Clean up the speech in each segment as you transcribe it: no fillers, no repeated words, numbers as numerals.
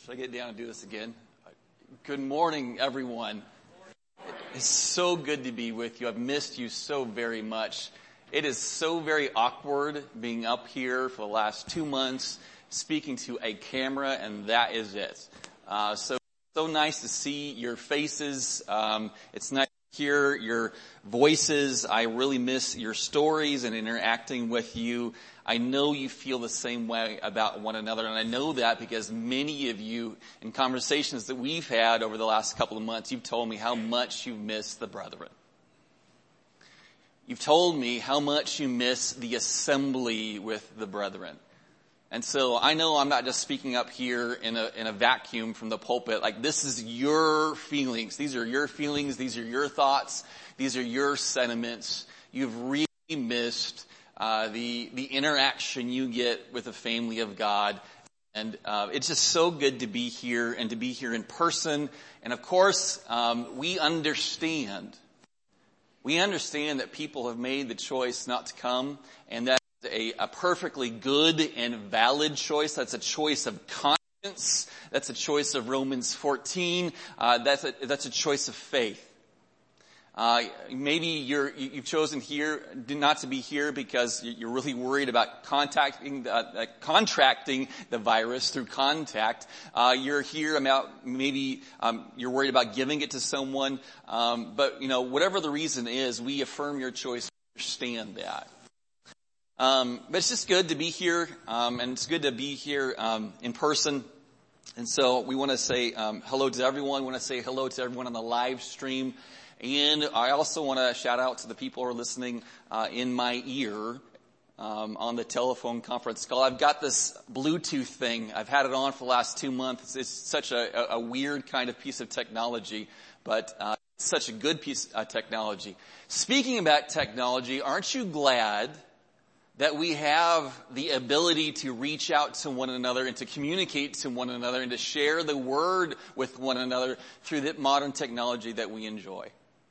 Should I get down and do this again? Good morning, everyone. It's so good to be with you. I've missed you so very much. It is so very awkward being up here for the last 2 months, speaking to a camera, and that is it. So nice to see your faces. It's nice to hear your voices. I really miss your stories and interacting with you. I know you feel the same way about one another, and I know that because many of you, in conversations that we've had over the last couple of months, you've told me how much you miss the brethren. You've told me how much you miss the assembly with the brethren. And so I know I'm not just speaking up here in a vacuum from the pulpit. Like, this is your feelings. These are your feelings. These are your thoughts. These are your sentiments. You've really missed the interaction you get with the family of God. And it's just so good to be here and to be here in person. And of course, we understand that people have made the choice not to come, and that is a perfectly good and valid choice. That's a choice of conscience. That's a choice of Romans 14. That's a choice of faith. Maybe you've chosen here not to be here because you're really worried about contracting the virus through contact. You're here about maybe you're worried about giving it to someone. But whatever the reason is, we affirm your choice. Understand that. But it's just good to be here, and it's good to be here in person. And so we want to say hello to everyone. We want to say hello to everyone on the live stream. And I also want to shout out to the people who are listening in my ear on the telephone conference call. I've got this Bluetooth thing. I've had it on for the last 2 months. It's such a weird kind of piece of technology, but it's such a good piece of technology. Speaking about technology, aren't you glad that we have the ability to reach out to one another and to communicate to one another and to share the word with one another through the modern technology that we enjoy?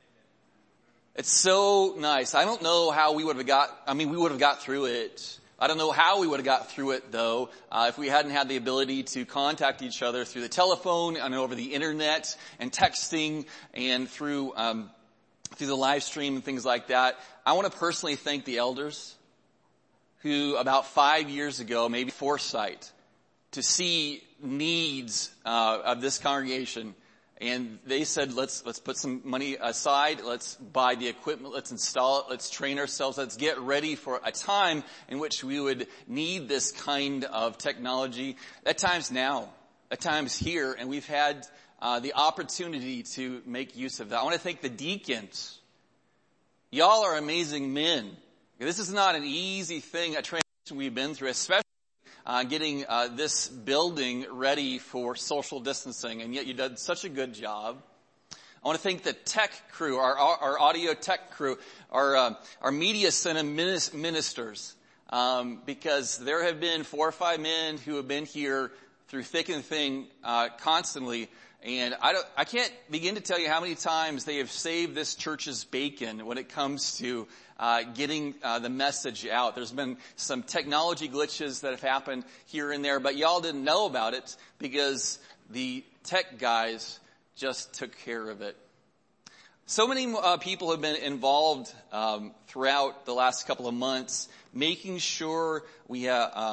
It's so nice. I don't know how we would have got through it. I don't know how we would have got through it, though, if we hadn't had the ability to contact each other through the telephone and over the internet and texting and through the live stream and things like that. I want to personally thank the elders who about 5 years ago, maybe foresight, to see needs of this congregation. And they said, let's put some money aside, let's buy the equipment, let's install it, let's train ourselves, let's get ready for a time in which we would need this kind of technology. At times now, at times here, and we've had the opportunity to make use of that. I want to thank the deacons. Y'all are amazing men. This is not an easy thing, a transition we've been through, especially getting this building ready for social distancing, and yet you did such a good job. I want to thank the tech crew, our audio tech crew, our media center ministers, because there have been 4 or 5 men who have been here through thick and thin constantly. And I can't begin to tell you how many times they have saved this church's bacon when it comes to getting the message out. There's been some technology glitches that have happened here and there, but y'all didn't know about it because the tech guys just took care of it. So many people have been involved throughout the last couple of months, making sure we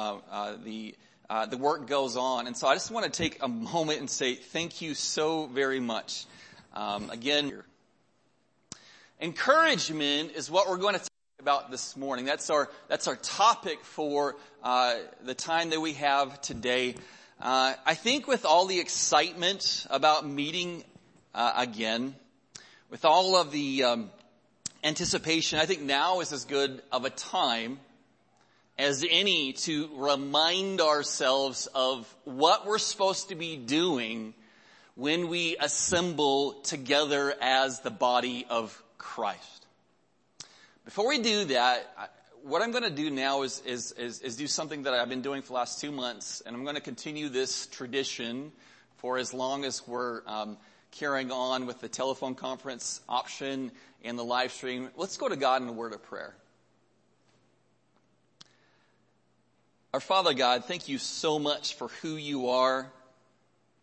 the work goes on. And so I just want to take a moment and say thank you so very much. Again, encouragement is what we're going to talk about this morning. That's our topic for the time that we have today. I think with all the excitement about meeting again, with all of the anticipation, I think now is as good of a time as any to remind ourselves of what we're supposed to be doing when we assemble together as the body of Christ. Before we do that, what I'm going to do now is do something that I've been doing for the last 2 months, and I'm going to continue this tradition for as long as we're carrying on with the telephone conference option and the live stream. Let's go to God in a word of prayer. Our Father God, thank you so much for who you are.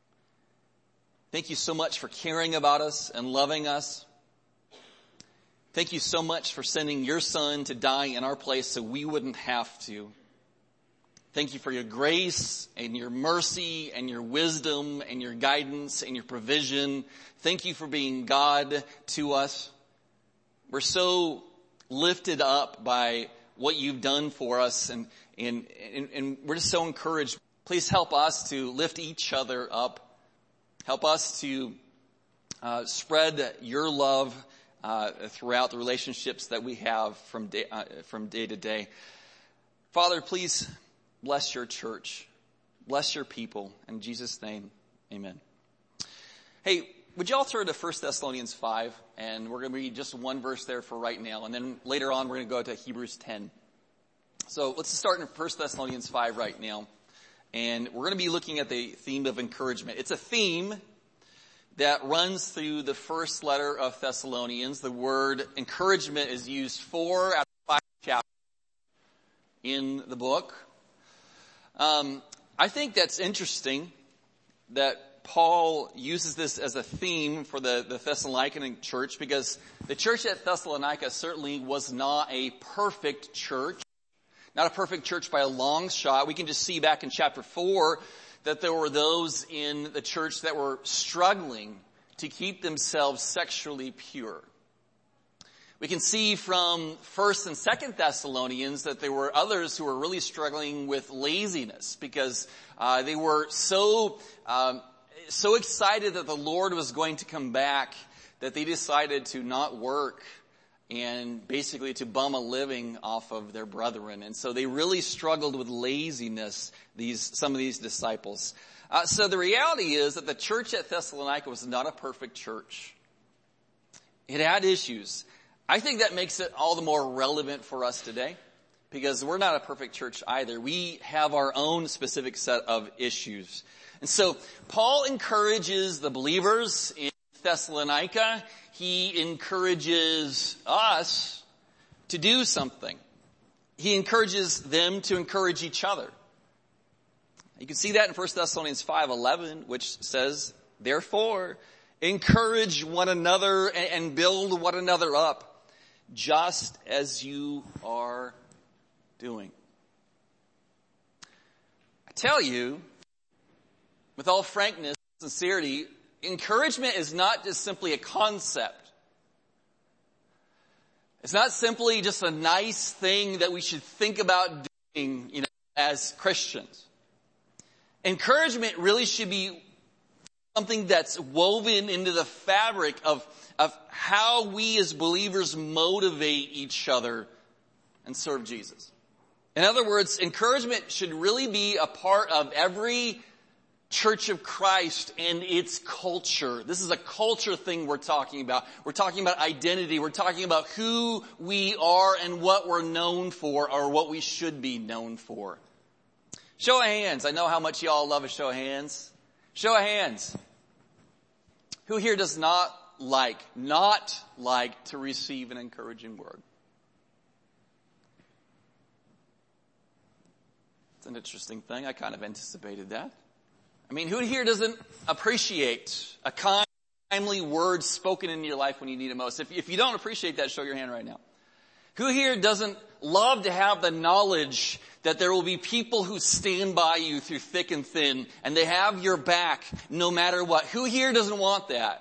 Thank you so much for caring about us and loving us. Thank you so much for sending your Son to die in our place so we wouldn't have to. Thank you for your grace and your mercy and your wisdom and your guidance and your provision. Thank you for being God to us. We're so lifted up by what you've done for us, and we're just so encouraged. Please help us to lift each other up. Help us to spread your love throughout the relationships that we have from day to day. Father, please bless your church. Bless your people. In Jesus' name, amen. Hey, would y'all turn to 1 Thessalonians 5? And we're going to read just one verse there for right now. And then later on, we're going to go to Hebrews 10. So let's start in 1 Thessalonians 5 right now. And we're going to be looking at the theme of encouragement. It's a theme that runs through the first letter of Thessalonians. The word encouragement is used 4 out of 5 chapters in the book. I think that's interesting that Paul uses this as a theme for the Thessalonican church, because the church at Thessalonica certainly was not a perfect church. Not a perfect church by a long shot. We can just see back in chapter 4 that there were those in the church that were struggling to keep themselves sexually pure. We can see from 1st and 2nd Thessalonians that there were others who were really struggling with laziness, because they were so excited that the Lord was going to come back that they decided to not work and basically to bum a living off of their brethren. And so they really struggled with laziness, some of these disciples. So the reality is that the church at Thessalonica was not a perfect church. It had issues. I think that makes it all the more relevant for us today, because we're not a perfect church either. We have our own specific set of issues. And so Paul encourages the believers in Thessalonica. He encourages us to do something. He encourages them to encourage each other. You can see that in 1 Thessalonians 5:11, which says, therefore, encourage one another and build one another up, just as you are doing. I tell you, with all frankness and sincerity, encouragement is not just simply a concept. It's not simply just a nice thing that we should think about doing, as Christians. Encouragement really should be something that's woven into the fabric of how we as believers motivate each other and serve Jesus. In other words, encouragement should really be a part of every Church of Christ and its culture. This is a culture thing we're talking about. We're talking about identity. We're talking about who we are and what we're known for, or what we should be known for. Show of hands. I know how much y'all love a show of hands. Show of hands. Who here does not like to receive an encouraging word? It's an interesting thing. I kind of anticipated that. I mean, who here doesn't appreciate a kindly word spoken in your life when you need it most? If you don't appreciate that, show your hand right now. Who here doesn't love to have the knowledge that there will be people who stand by you through thick and thin, and they have your back no matter what? Who here doesn't want that?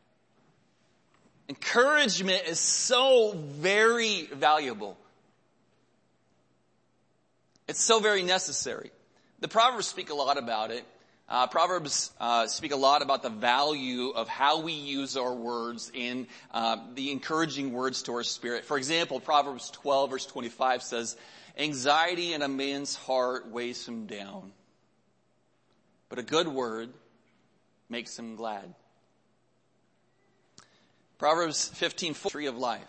Encouragement is so very valuable. It's so very necessary. The Proverbs speak a lot about it. Proverbs speak a lot about the value of how we use our words and the encouraging words to our spirit. For example, Proverbs 12 verse 25 says, anxiety in a man's heart weighs him down, but a good word makes him glad. Proverbs 15:4, tree of life.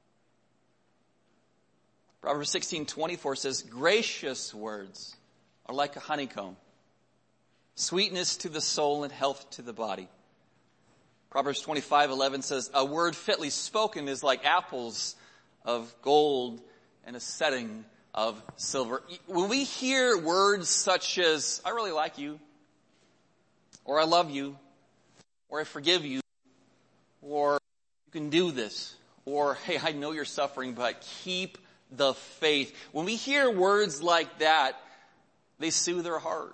Proverbs 16:24 says, gracious words are like a honeycomb, sweetness to the soul and health to the body. Proverbs 25:11 says, a word fitly spoken is like apples of gold in a setting of silver. When we hear words such as, I really like you, or I love you, or I forgive you, or you can do this, or hey, I know you're suffering, but keep the faith. When we hear words like that, they soothe our heart.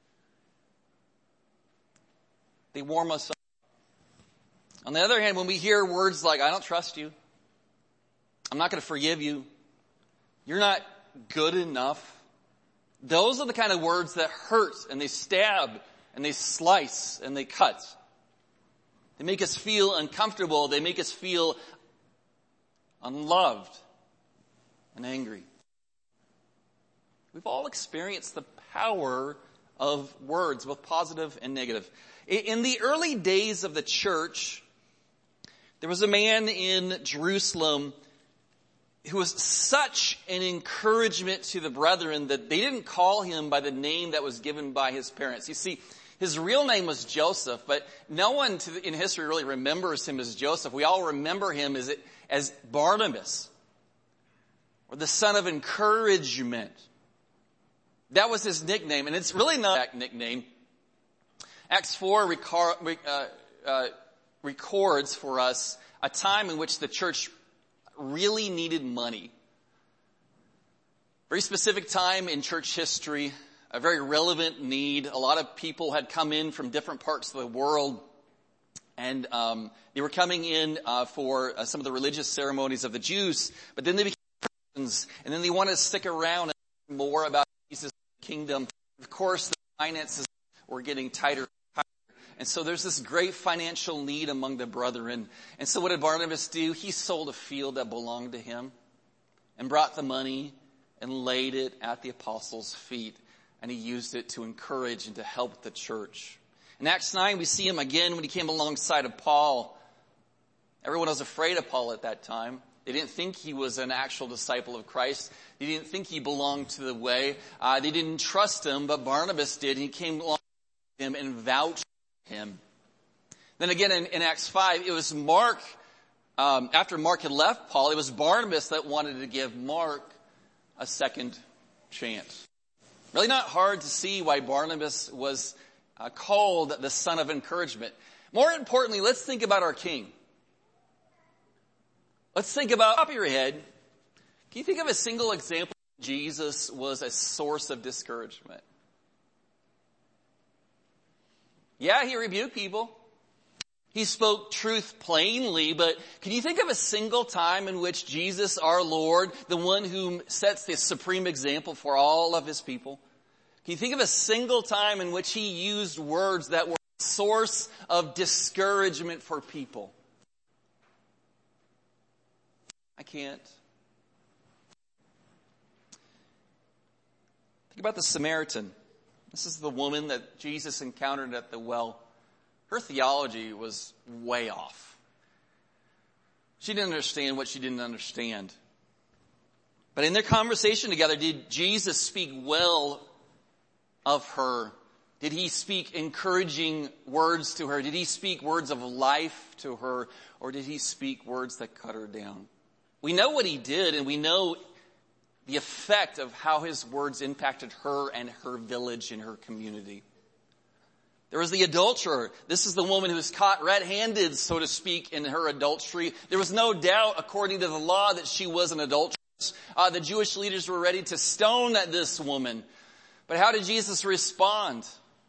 They warm us up. On the other hand, when we hear words like, I don't trust you, I'm not going to forgive you, you're not good enough, those are the kind of words that hurt, and they stab, and they slice, and they cut. They make us feel uncomfortable. They make us feel unloved and angry. We've all experienced the power of words, both positive and negative. In the early days of the church, there was a man in Jerusalem who was such an encouragement to the brethren that they didn't call him by the name that was given by his parents. You see, his real name was Joseph, but no one in history really remembers him as Joseph. We all remember him as Barnabas, or the son of encouragement. That was his nickname, and it's really not that nickname. Acts 4 records for us a time in which the church really needed money. Very specific time in church history, a very relevant need. A lot of people had come in from different parts of the world, and they were coming in for some of the religious ceremonies of the Jews, but then they became Christians, and then they wanted to stick around and learn more about Jesus' kingdom. Of course, the finances were getting tighter. And so there's this great financial need among the brethren. And so what did Barnabas do? He sold a field that belonged to him and brought the money and laid it at the apostles' feet. And he used it to encourage and to help the church. In Acts 9, we see him again when he came alongside of Paul. Everyone was afraid of Paul at that time. They didn't think he was an actual disciple of Christ. They didn't think he belonged to the way. They didn't trust him, but Barnabas did. And he came along with him and vouched him. Then again in Acts 5, it was Mark, after Mark had left Paul, it was Barnabas that wanted to give Mark a second chance. Really not hard to see why Barnabas was called the son of encouragement. More importantly, let's think about our King. Let's think about, top of your head, can you think of a single example where Jesus was a source of discouragement? Yeah, he rebuked people. He spoke truth plainly, but can you think of a single time in which Jesus, our Lord, the one who sets the supreme example for all of his people, can you think of a single time in which he used words that were a source of discouragement for people? I can't. Think about the Samaritan. This is the woman that Jesus encountered at the well. Her theology was way off. She didn't understand what she didn't understand. But in their conversation together, did Jesus speak well of her? Did he speak encouraging words to her? Did he speak words of life to her? Or did he speak words that cut her down? We know what he did, and we know the effect of how his words impacted her and her village and her community. There was the adulterer. This is the woman who was caught red-handed, so to speak, in her adultery. There was no doubt, according to the law, that she was an adulteress. The Jewish leaders were ready to stone this woman. But how did Jesus respond?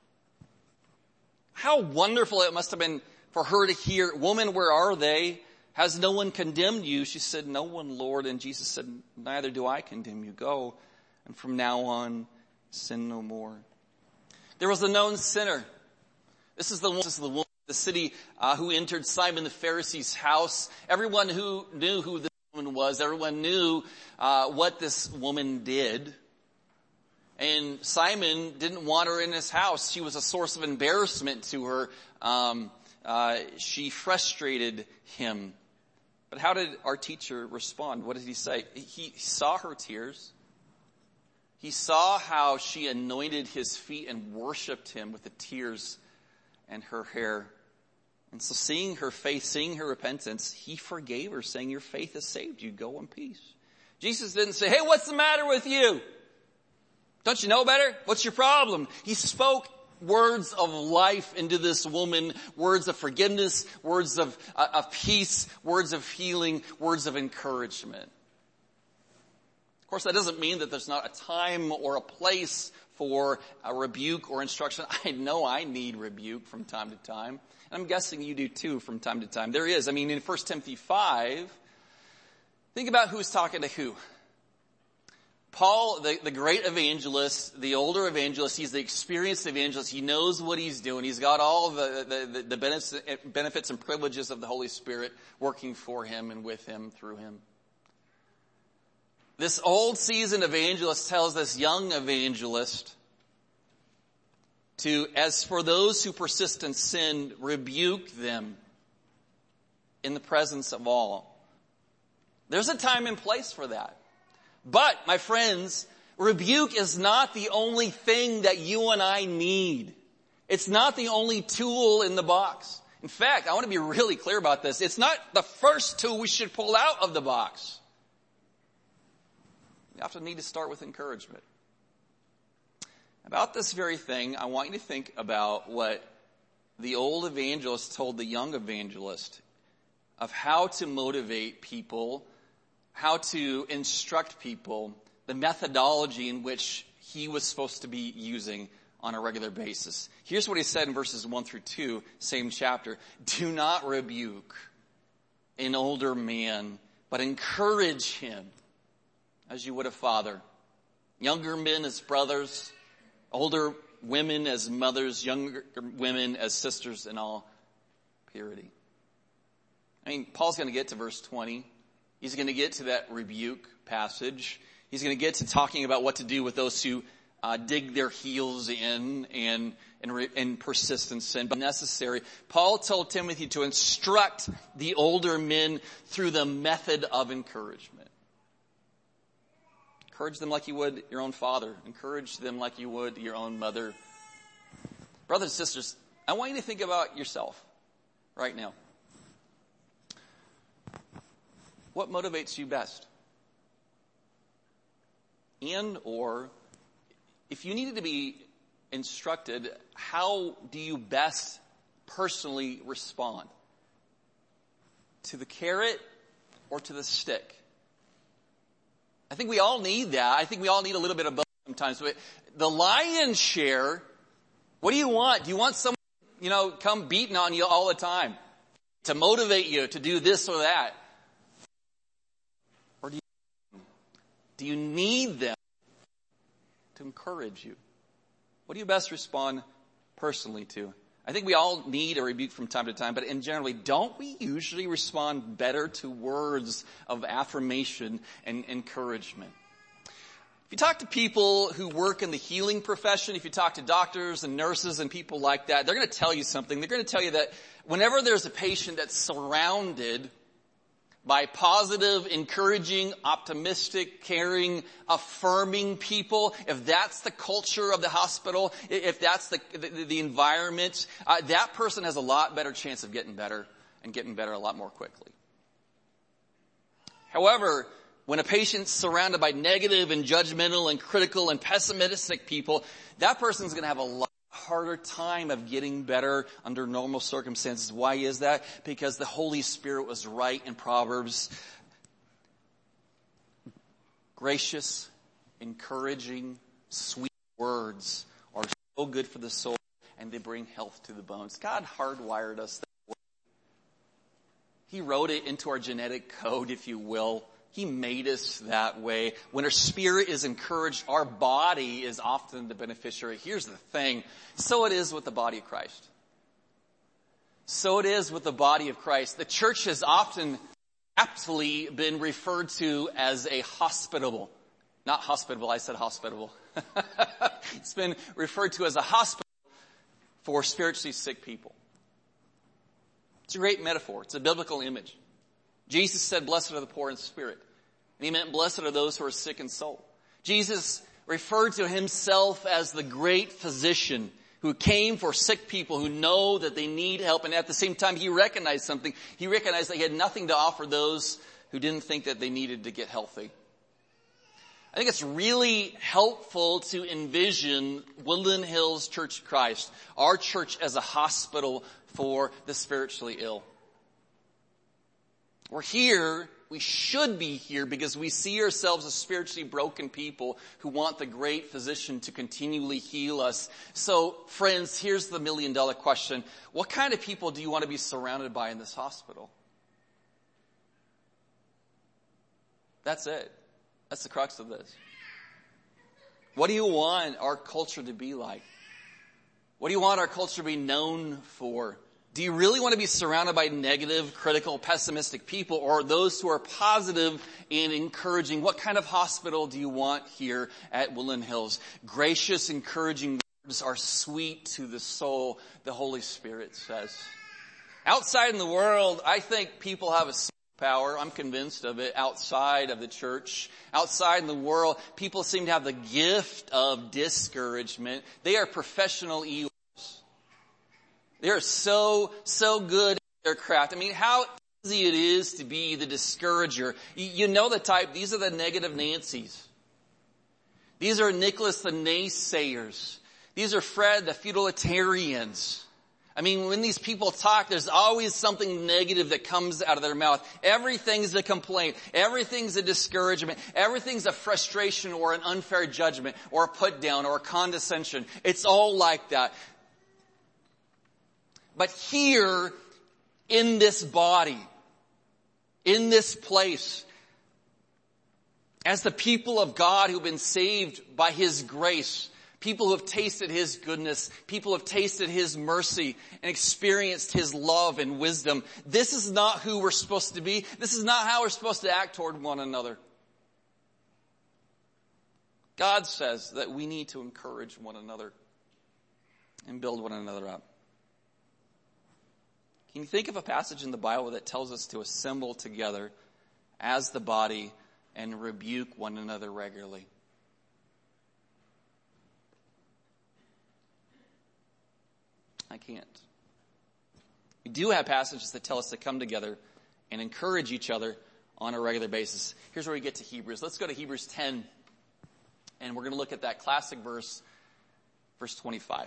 How wonderful it must have been for her to hear, "Woman, where are they? Has no one condemned you?" She said, "No one, Lord." And Jesus said, "Neither do I condemn you. Go, and from now on, sin no more." There was a known sinner. This is the woman of the city who entered Simon the Pharisee's house. Everyone who knew who this woman was, everyone knew what this woman did. And Simon didn't want her in his house. She was a source of embarrassment to her. She frustrated him. But how did our teacher respond? What did he say? He saw her tears. He saw how she anointed his feet and worshiped him with the tears and her hair. And so seeing her faith, seeing her repentance, he forgave her, saying, "Your faith has saved you. Go in peace." Jesus didn't say, "Hey, what's the matter with you? Don't you know better? What's your problem?" He spoke words of life into this woman, words of forgiveness, words of peace, words of healing, words of encouragement. Of course, that doesn't mean that there's not a time or a place for a rebuke or instruction. I know I need rebuke from time to time. And I'm guessing you do too from time to time. There is. I mean, in 1 Timothy 5, think about who's talking to who. Paul, the great evangelist, the older evangelist, he's the experienced evangelist. He knows what he's doing. He's got all the benefits and privileges of the Holy Spirit working for him and with him, through him. This old seasoned evangelist tells this young evangelist to, as for those who persist in sin, rebuke them in the presence of all. There's a time and place for that. But, my friends, rebuke is not the only thing that you and I need. It's not the only tool in the box. In fact, I want to be really clear about this. It's not the first tool we should pull out of the box. You often need to start with encouragement. About this very thing, I want you to think about what the old evangelist told the young evangelist of how to motivate people, how to instruct people, the methodology in which he was supposed to be using on a regular basis. Here's what he said in verses 1 through 2, same chapter. Do not rebuke an older man, but encourage him as you would a father. Younger men as brothers, older women as mothers, younger women as sisters in all purity. I mean, Paul's going to get to verse 20. He's going to get to that rebuke passage. He's going to get to talking about what to do with those who dig their heels in and persist in sin. But necessary. Paul told Timothy to instruct the older men through the method of encouragement. Encourage them like you would your own father. Encourage them like you would your own mother. Brothers and sisters, I want you to think about yourself right now. What motivates you best? And or, if you needed to be instructed, how do you best personally respond? To the carrot or to the stick? I think we all need that. I think we all need a little bit of both sometimes. But the lion's share, what do you want? Do you want someone, come beating on you all the time to motivate you to do this or that? Or do you need them to encourage you? What do you best respond personally to? I think we all need a rebuke from time to time, but in generally, don't we usually respond better to words of affirmation and encouragement? If you talk to people who work in the healing profession, if you talk to doctors and nurses and people like that, they're going to tell you something. They're going to tell you that whenever there's a patient that's surrounded by positive, encouraging, optimistic, caring, affirming people, if that's the culture of the hospital, if that's the environment, that person has a lot better chance of getting better and getting better a lot more quickly. However, when a patient's surrounded by negative and judgmental and critical and pessimistic people, that person's going to have a lot harder time of getting better under normal circumstances. Why is that? Because the Holy Spirit was right in Proverbs. Gracious, encouraging, sweet words are so good for the soul, and they bring health to the bones. God hardwired us that way. He wrote it into our genetic code, if you will. He made us that way. When our spirit is encouraged, our body is often the beneficiary. Here's the thing. So it is with the body of Christ. So it is with the body of Christ. The church has often aptly been referred to as a hospitable. Not hospitable, I said hospitable. It's been referred to as a hospital for spiritually sick people. It's a great metaphor. It's a biblical image. Jesus said, blessed are the poor in spirit. And he meant blessed are those who are sick in soul. Jesus referred to himself as the great physician who came for sick people who know that they need help. And at the same time, he recognized something. He recognized that he had nothing to offer those who didn't think that they needed to get healthy. I think it's really helpful to envision Woodland Hills Church of Christ, our church, as a hospital for the spiritually ill. We're here, we should be here because we see ourselves as spiritually broken people who want the great physician to continually heal us. So, friends, here's the $1 million question. What kind of people do you want to be surrounded by in this hospital? That's it. That's the crux of this. What do you want our culture to be like? What do you want our culture to be known for? Do you really want to be surrounded by negative, critical, pessimistic people, or those who are positive and encouraging? What kind of hospital do you want here at Woodland Hills? Gracious, encouraging words are sweet to the soul, the Holy Spirit says. Outside in the world, I think people have a power. I'm convinced of it. Outside of the church, outside in the world, people seem to have the gift of discouragement. They are professional healers. They are so good at their craft. I mean, how easy it is to be the discourager. You know the type. These are the negative Nancys. These are Nicholas the naysayers. These are Fred the feudalitarians. I mean, when these people talk, there's always something negative that comes out of their mouth. Everything's a complaint. Everything's a discouragement. Everything's a frustration or an unfair judgment or a put down or a condescension. It's all like that. But here, in this body, in this place, as the people of God who've been saved by His grace, people who have tasted His goodness, people who have tasted His mercy and experienced His love and wisdom. This is not who we're supposed to be. This is not how we're supposed to act toward one another. God says that we need to encourage one another and build one another up. Can you think of a passage in the Bible that tells us to assemble together as the body and rebuke one another regularly? I can't. We do have passages that tell us to come together and encourage each other on a regular basis. Here's where we get to Hebrews. Let's go to Hebrews 10, and we're going to look at that classic verse, verse 25.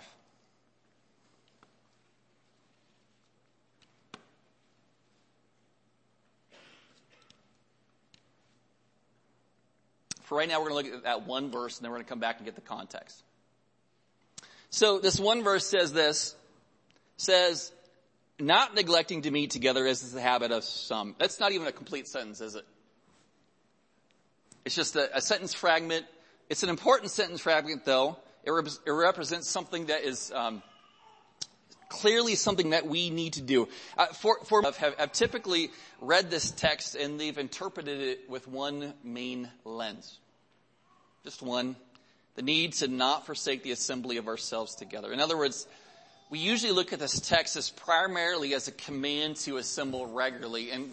For right now, we're going to look at that one verse, and then we're going to come back and get the context. So this one verse says this. Says, not neglecting to meet together as is the habit of some. That's not even a complete sentence, is it? It's just a sentence fragment. It's an important sentence fragment, though. It represents something that is clearly something that we need to do. Have typically read this text and they've interpreted it with one main lens. Just one. The need to not forsake the assembly of ourselves together. In other words, we usually look at this text as primarily as a command to assemble regularly. And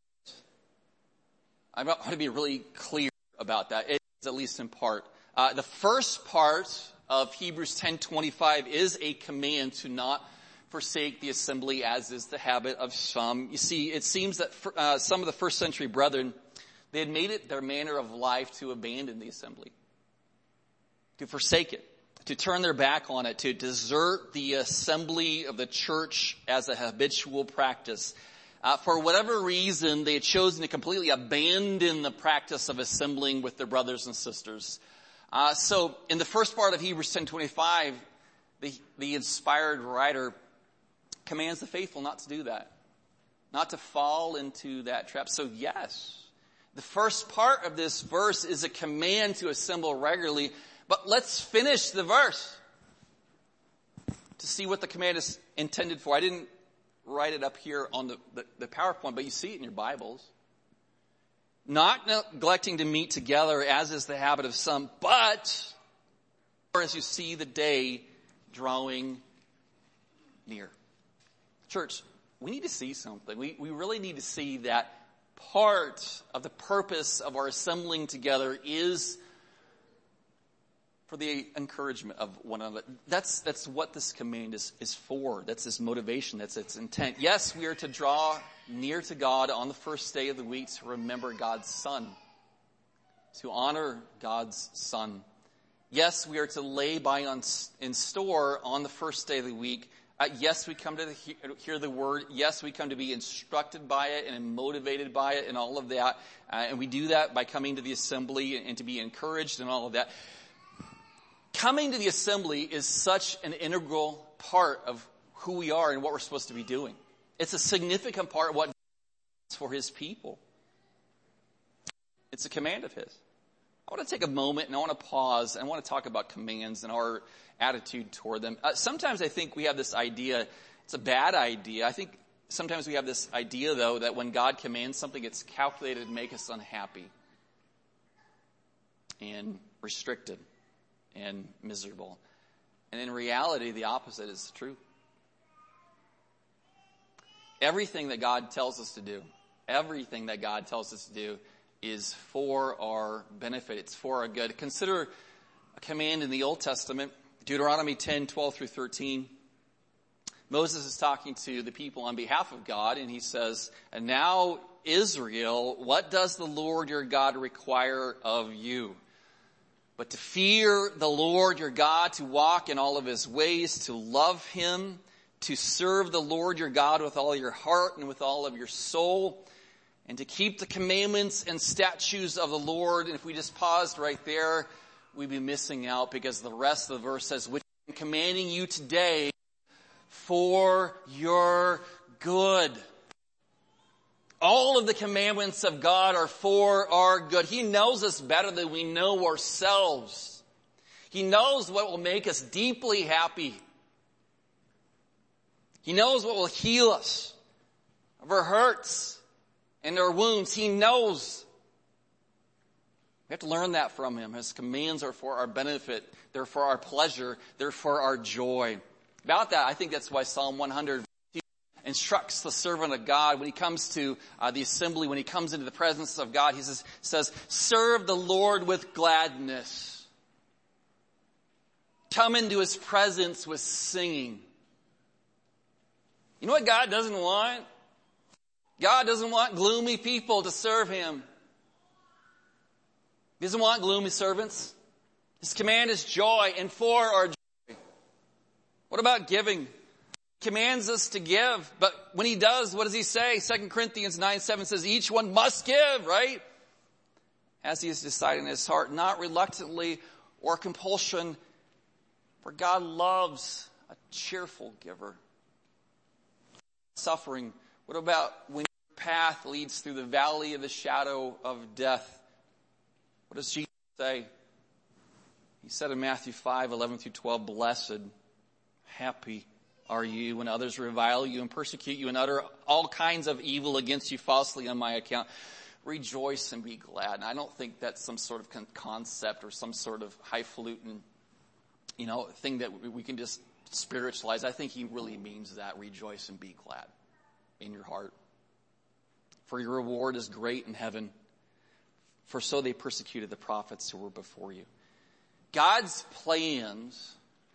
I want to be really clear about that. It is at least in part. The first part of Hebrews 10:25 is a command to not forsake the assembly as is the habit of some. You see, it seems that some of the first century brethren, they had made it their manner of life to abandon the assembly, to forsake it, to turn their back on it, to desert the assembly of the church as a habitual practice. For whatever reason, they had chosen to completely abandon the practice of assembling with their brothers and sisters. So in the first part of Hebrews 10:25, the inspired writer commands the faithful not to do that, not to fall into that trap. So yes, the first part of this verse is a command to assemble regularly. But let's finish the verse to see what the command is intended for. I didn't write it up here on the PowerPoint, but you see it in your Bibles. Not neglecting to meet together, as is the habit of some, but as you see the day drawing near. Church, we need to see something. We really need to see that part of the purpose of our assembling together is for the encouragement of one another. That's what this command is for. That's its motivation. That's its intent. Yes, we are to draw near to God on the first day of the week to remember God's Son. to honor God's Son. Yes, we are to lay by in store on the first day of the week. Yes, we come to hear the word. Yes, we come to be instructed by it and motivated by it and all of that. And we do that by coming to the assembly and to be encouraged and all of that. Coming to the assembly is such an integral part of who we are and what we're supposed to be doing. It's a significant part of what God wants for his people. It's a command of his. I want to take a moment and I want to pause and I want to talk about commands and our attitude toward them. Sometimes I think we have this idea, it's a bad idea. I think sometimes we have this idea, though, that when God commands something, it's calculated to make us unhappy and restricted and miserable. And in reality, the opposite is true. Everything that God tells us to do, is for our benefit. It's for our good. Consider a command in the Old Testament, Deuteronomy 10:12 through 13. Moses is talking to the people on behalf of God, and he says, "And now, Israel, what does the Lord your God require of you? But to fear the Lord your God, to walk in all of his ways, to love him, to serve the Lord your God with all your heart and with all of your soul, and to keep the commandments and statutes of the Lord." And if we just paused right there, we'd be missing out, because the rest of the verse says, "Which I'm commanding you today for your good." All of the commandments of God are for our good. He knows us better than we know ourselves. He knows what will make us deeply happy. He knows what will heal us of our hurts and our wounds. He knows. We have to learn that from him. His commands are for our benefit. They're for our pleasure. They're for our joy. About that, I think that's why Psalm 100 instructs the servant of God when he comes to the assembly, when he comes into the presence of God. He says, "Serve the Lord with gladness. Come into his presence with singing." You know what God doesn't want? God doesn't want gloomy people to serve him. He doesn't want gloomy servants. His command is joy and for our joy. What about giving? He commands us to give, but when he does, what does he say? 2 Corinthians 9:7 says, "Each one must give," right? As he has decided in his heart, not reluctantly or compulsion, for God loves a cheerful giver. Suffering. What about when your path leads through the valley of the shadow of death? What does Jesus say? He said in Matthew 5:11 through 12, "Blessed, happy are you when others revile you and persecute you and utter all kinds of evil against you falsely on my account. Rejoice and be glad." And I don't think that's some sort of concept or some sort of highfalutin, thing that we can just spiritualize. I think he really means that. Rejoice and be glad in your heart. For your reward is great in heaven. For so they persecuted the prophets who were before you. God's plans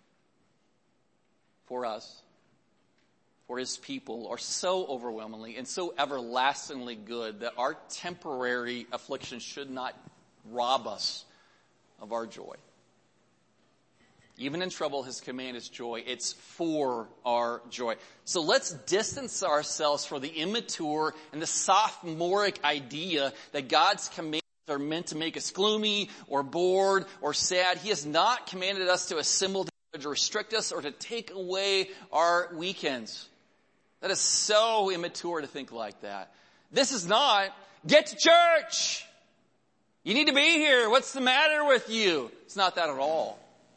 for us, for his people, are so overwhelmingly and so everlastingly good that our temporary affliction should not rob us of our joy. Even in trouble, his command is joy. It's for our joy. So let's distance ourselves from the immature and the sophomoric idea that God's commands are meant to make us gloomy or bored or sad. He has not commanded us to assemble to restrict us or to take away our weekends. That is so immature to think like that. This is not, "Get to church. You need to be here. What's the matter with you?" It's not that at all.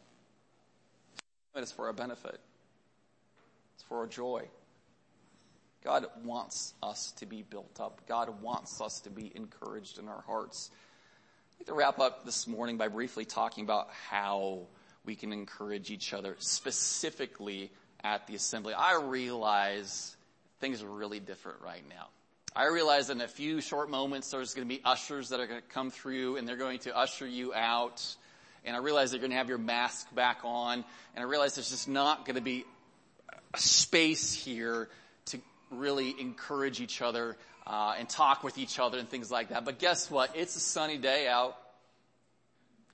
It's for our benefit. It's for our joy. God wants us to be built up. God wants us to be encouraged in our hearts. I'd like to wrap up this morning by briefly talking about how we can encourage each other, specifically at the assembly. I realize things are really different right now. I realize in a few short moments there's going to be ushers that are going to come through and they're going to usher you out. And I realize they're going to have your mask back on. And I realize there's just not going to be a space here to really encourage each other and talk with each other and things like that. But guess what? It's a sunny day out.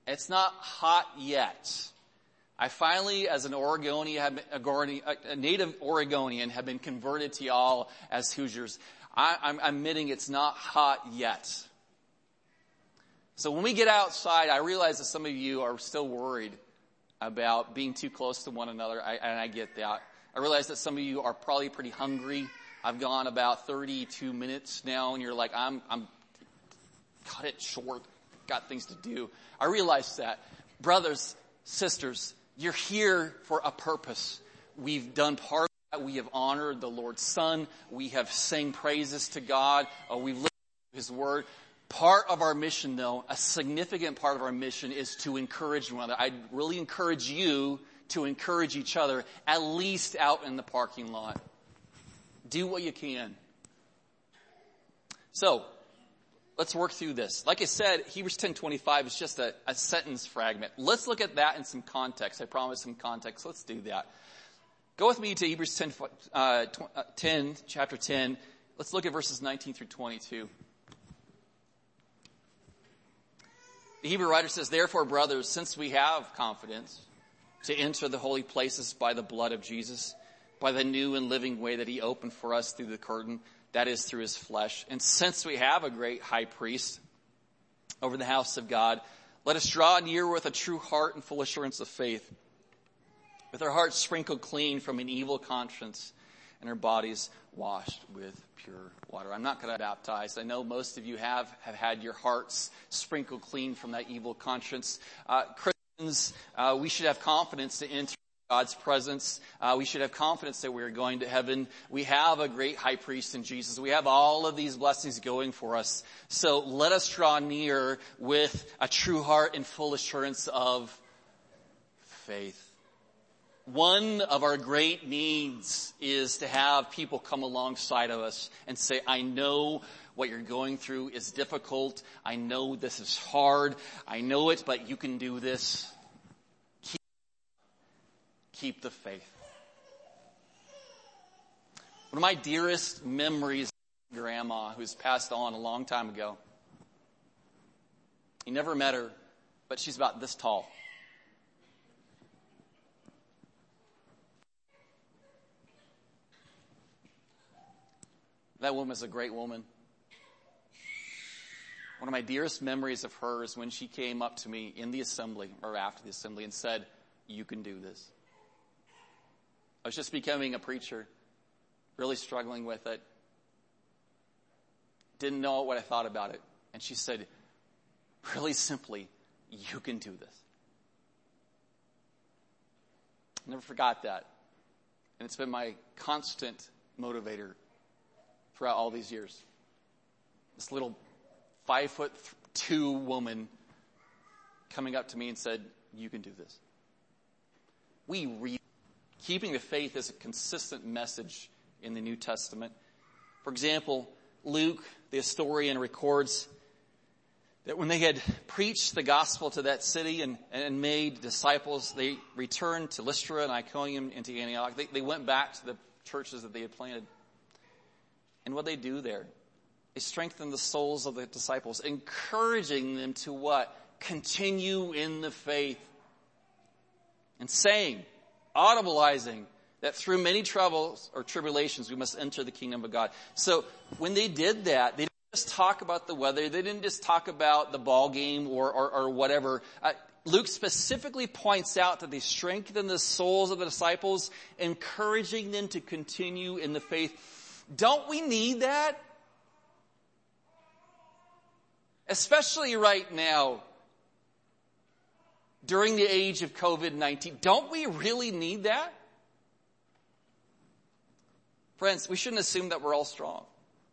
It's not hot yet. I finally, as an Oregonian, a native Oregonian, have been converted to y'all as Hoosiers. I'm admitting it's not hot yet. So when we get outside, I realize that some of you are still worried about being too close to one another, and I get that. I realize that some of you are probably pretty hungry. I've gone about 32 minutes now, and you're like, I'm cut it short. Got things to do. I realize that. Brothers, sisters, you're here for a purpose. We've done part of that. We have honored the Lord's Son. We have sang praises to God. We've listened to His Word. Part of our mission, though, a significant part of our mission is to encourage one another. I'd really encourage you to encourage each other, at least out in the parking lot. Do what you can. So, let's work through this. Like I said, Hebrews 10:25 is just a sentence fragment. Let's look at that in some context. I promise some context. Let's do that. Go with me to Hebrews 10, chapter 10. Let's look at verses 19 through 22. The Hebrew writer says, "Therefore, brothers, since we have confidence to enter the holy places by the blood of Jesus, by the new and living way that He opened for us through the curtain, that is, through His flesh. And since we have a great high priest over the house of God, let us draw near with a true heart and full assurance of faith, with our hearts sprinkled clean from an evil conscience and our bodies washed with pure water." I'm not going to baptize. I know most of you have had your hearts sprinkled clean from that evil conscience. Christians, we should have confidence to enter God's presence. We should have confidence that we're going to heaven. We have a great high priest in Jesus. We have all of these blessings going for us. So let us draw near with a true heart and full assurance of faith. One of our great needs is to have people come alongside of us and say, "I know what you're going through is difficult. I know this is hard. I know it, but you can do this. Keep the faith." One of my dearest memories of Grandma, who's passed on a long time ago. You never met her, but she's about this tall. That woman is a great woman. One of my dearest memories of her is when she came up to me in the assembly or after the assembly and said, "You can do this." I was just becoming a preacher, really struggling with it. Didn't know what I thought about it. And she said, really simply, "You can do this." I never forgot that. And it's been my constant motivator throughout all these years. This little 5'2" woman coming up to me and said, "You can do this." Keeping the faith is a consistent message in the New Testament. For example, Luke, the historian, records that when they had preached the gospel to that city and made disciples, they returned to Lystra and Iconium and to Antioch. They went back to the churches that they had planted. And what they do there? They strengthen the souls of the disciples, encouraging them to what? Continue in the faith. And saying, audibleizing, that through many troubles or tribulations we must enter the kingdom of God. So when they did that, they didn't just talk about the weather. They didn't just talk about the ball game or whatever. Luke specifically points out that they strengthen the souls of the disciples, encouraging them to continue in the faith. Don't we need that? Especially right now, during the age of COVID-19. Don't we really need that? Friends, we shouldn't assume that we're all strong.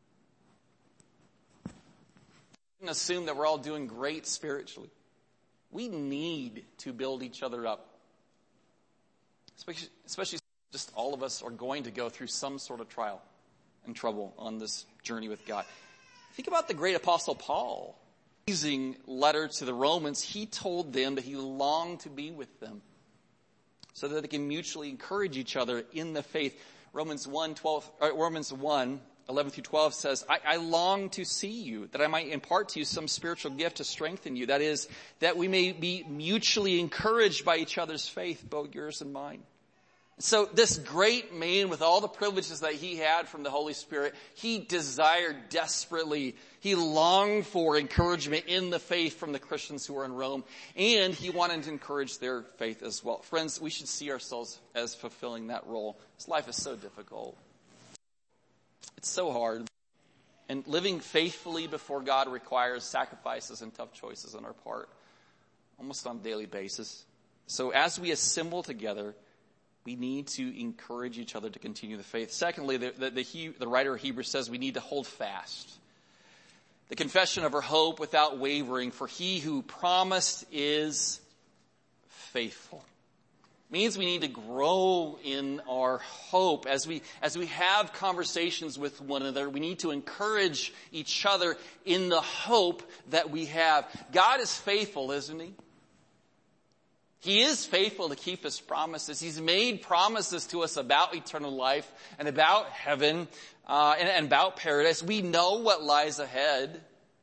We shouldn't assume that we're all doing great spiritually. We need to build each other up. Especially just all of us are going to go through some sort of trial and trouble on this journey with God. Think about the great apostle Paul. Amazing letter to the Romans, he told them that he longed to be with them so that they can mutually encourage each other in the faith. Romans 1, 11 through 12 says, I long to see you, that I might impart to you some spiritual gift to strengthen you. That is, that we may be mutually encouraged by each other's faith, both yours and mine. So this great man, with all the privileges that he had from the Holy Spirit, he desired desperately, he longed for encouragement in the faith from the Christians who were in Rome, and he wanted to encourage their faith as well. Friends, we should see ourselves as fulfilling that role. This life is so difficult. It's so hard. And living faithfully before God requires sacrifices and tough choices on our part, almost on a daily basis. So as we assemble together, we need to encourage each other to continue the faith. Secondly, the writer of Hebrews says we need to hold fast. The confession of our hope without wavering, for he who promised is faithful. Means we need to grow in our hope. As we have conversations with one another, we need to encourage each other in the hope that we have. God is faithful, isn't he? He is faithful to keep his promises. He's made promises to us about eternal life and about heaven and about paradise. We know what lies ahead.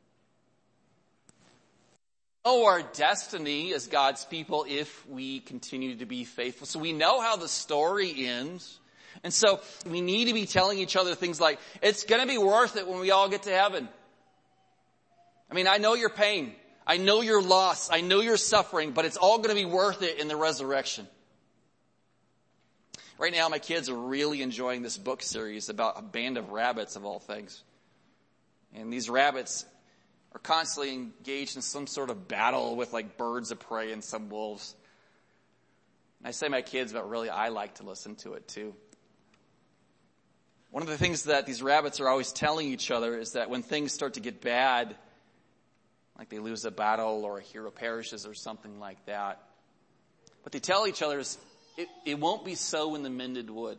We know our destiny as God's people if we continue to be faithful. So we know how the story ends. And so we need to be telling each other things like, it's going to be worth it when we all get to heaven. I mean, I know your pain. I know your loss. I know your suffering, but it's all going to be worth it in the resurrection. Right now, my kids are really enjoying this book series about a band of rabbits, of all things. And these rabbits are constantly engaged in some sort of battle with like birds of prey and some wolves. And I say my kids, but really I like to listen to it too. One of the things that these rabbits are always telling each other is that when things start to get bad, like they lose a battle or a hero perishes or something like that, what they tell each other is, it won't be so in the mended wood.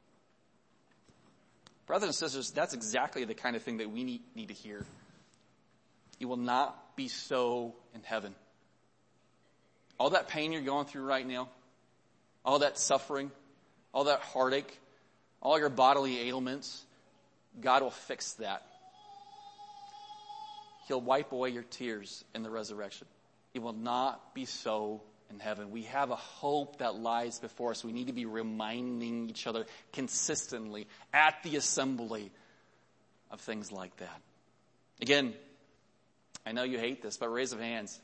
Brothers and sisters, that's exactly the kind of thing that we need to hear. It will not be so in heaven. All that pain you're going through right now, all that suffering, all that heartache, all your bodily ailments, God will fix that. He'll wipe away your tears in the resurrection. It will not be so in heaven. We have a hope that lies before us. We need to be reminding each other consistently at the assembly of things like that. Again, I know you hate this, but raise of hands.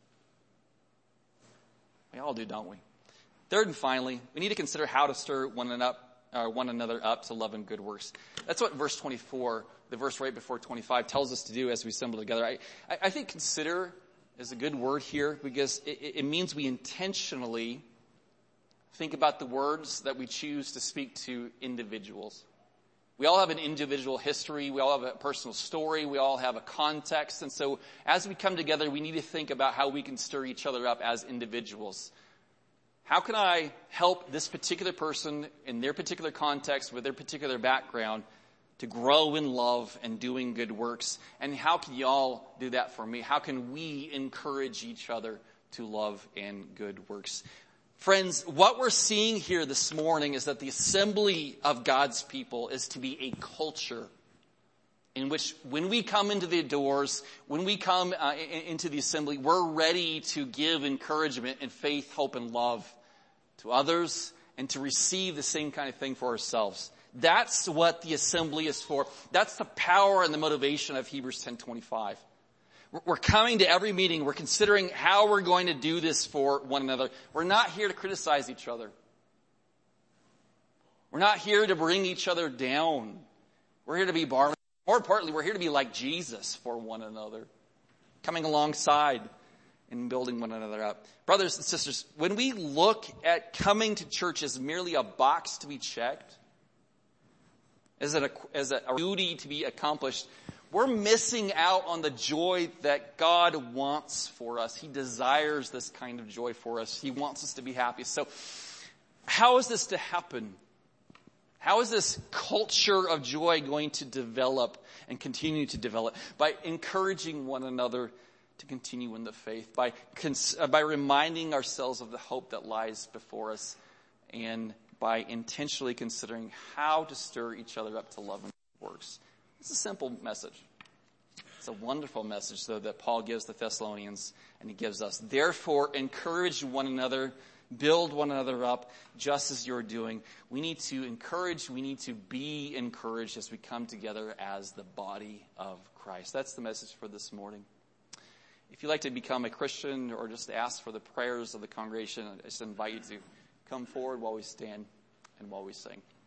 We all do, don't we? Third and finally, we need to consider how to stir one another up to love and good works. That's what verse 24, the verse right before 25, tells us to do as we assemble together. I think consider is a good word here because it means we intentionally think about the words that we choose to speak to individuals. We all have an individual history. We all have a personal story. We all have a context. And so as we come together, we need to think about how we can stir each other up as individuals. How can I help this particular person in their particular context with their particular background to grow in love and doing good works? And how can y'all do that for me? How can we encourage each other to love and good works? Friends, what we're seeing here this morning is that the assembly of God's people is to be a culture in which when we come into the doors, when we come into the assembly, we're ready to give encouragement and faith, hope, and love to others and to receive the same kind of thing for ourselves. That's what the assembly is for. That's the power and the motivation of Hebrews 10:25. We're coming to every meeting. We're considering how we're going to do this for one another. We're not here to criticize each other. We're not here to bring each other down. We're here to be more importantly, we're here to be like Jesus for one another, coming alongside and building one another up. Brothers and sisters, when we look at coming to church as merely a box to be checked, as a duty to be accomplished, we're missing out on the joy that God wants for us. He desires this kind of joy for us. He wants us to be happy. So how is this to happen? How is this culture of joy going to develop and continue to develop? By encouraging one another to continue in the faith, by reminding ourselves of the hope that lies before us, and by intentionally considering how to stir each other up to love and good works. It's a simple message. It's a wonderful message, though, that Paul gives the Thessalonians and he gives us. Therefore, encourage one another, build one another up, just as you're doing. We need to encourage, we need to be encouraged as we come together as the body of Christ. That's the message for this morning. If you'd like to become a Christian or just ask for the prayers of the congregation, I just invite you to come forward while we stand and while we sing.